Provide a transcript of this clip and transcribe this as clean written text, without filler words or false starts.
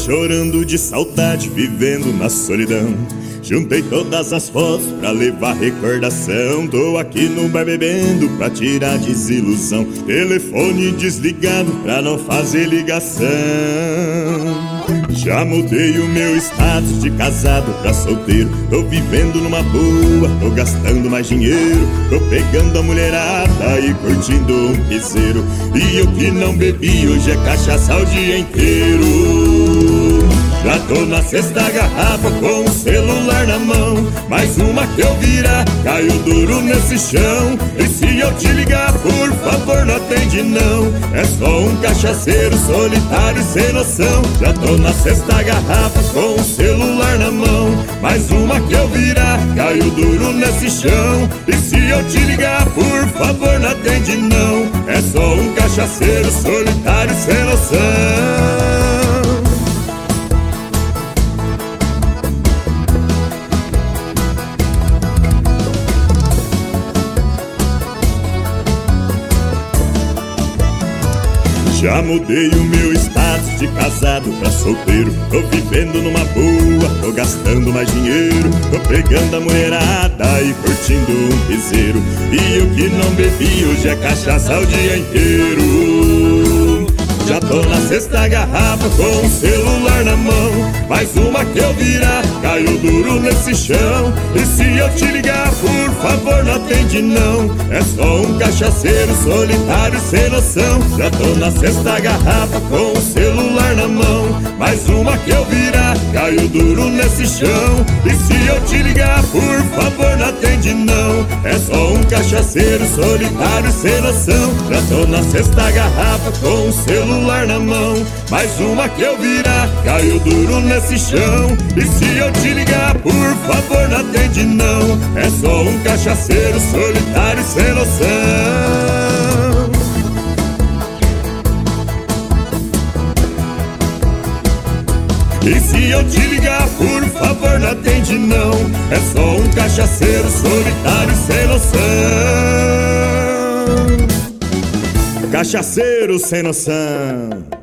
chorando de saudade, vivendo na solidão. Juntei todas as fotos pra levar recordação. Tô aqui no bar bebendo pra tirar desilusão. Telefone desligado pra não fazer ligação. Já mudei o meu status de casado pra solteiro. Tô vivendo numa boa, tô gastando mais dinheiro. Tô pegando a mulherada e curtindo um piseiro. E eu que não bebi, hoje é cachaça o dia inteiro. Já tô na sexta garrafa com o celular na mão. Mais uma que eu virar, caiu duro nesse chão. E se eu te ligar, por favor não atende não. É só um cachaceiro solitário sem noção. Já tô na sexta garrafa com o celular na mão. Mais uma que eu virar, caiu duro nesse chão. E se eu te ligar, por favor não atende não. É só um cachaceiro solitário sem noção. Já mudei o meu status de casado pra solteiro. Tô vivendo numa boa, tô gastando mais dinheiro. Tô pegando a mulherada e curtindo um piseiro. E eu que não bebi, hoje é cachaça o dia inteiro. Já tô na sexta garrafa com o celular na mão. Mais uma que eu virar, caiu duro nesse chão. E se eu te ligar, por favor não atende não. É só um cachaceiro solitário sem noção. Já tô na sexta garrafa com o celular na mão. Mais uma que eu virar, caiu duro nesse chão. E se eu te ligar, por favor não atende não. É só um cachaceiro solitário sem noção. Já tô na sexta garrafa com o celular na mão. Mais uma que eu virar, caiu duro nesse chão. E se eu te ligar, por favor não atende não. É só um cachaceiro solitário sem noção. E se eu te ligar, por favor não atende não. É só um cachaceiro solitário sem noção. Cachaceiro sem noção.